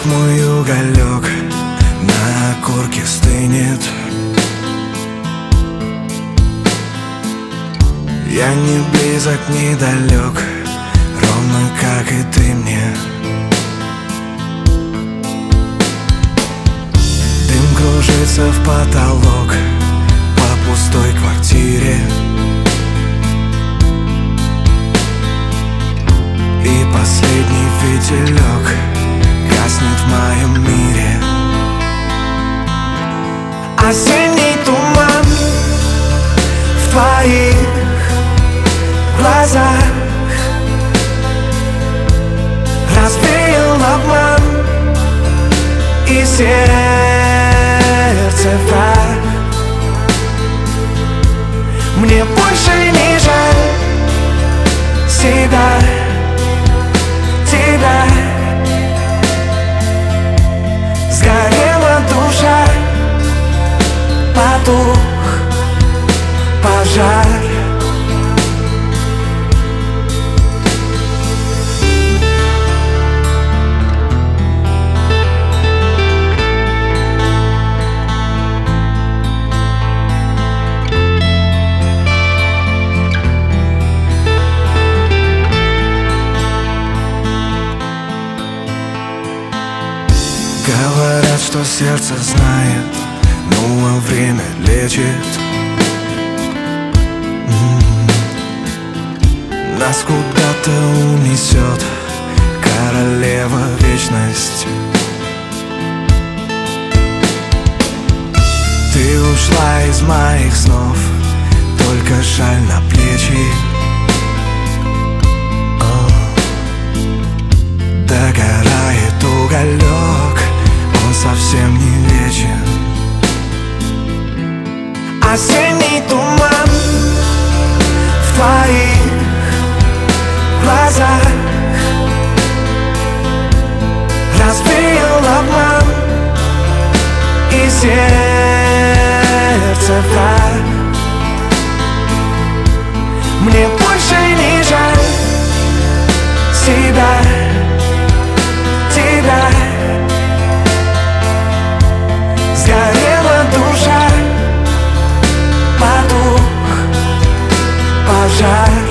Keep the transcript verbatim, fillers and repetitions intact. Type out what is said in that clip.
мой уголек на окурке стынет. Я не близок, не далек, ровно как и ты мне. Дым кружится в потолок по пустой квартире, и последний фитилек гаснет в моем мире. Осенний туман в твоих глазах развеял обман и сердце враг. Мне больше не жаль себя, тебя. Сгорела душа, потух пожар. Говорят, что сердце знает, ну а время лечит. М-м-м. Нас куда-то унесет королева вечность. Ты ушла из моих снов, только шаль на плечи. О, догорает уголек, он совсем не вечен. Осенний туман в твоих глазах развеял обман и сердце враг. Мне больше не жаль себя, тебя. Сгорела душа, потух пожар.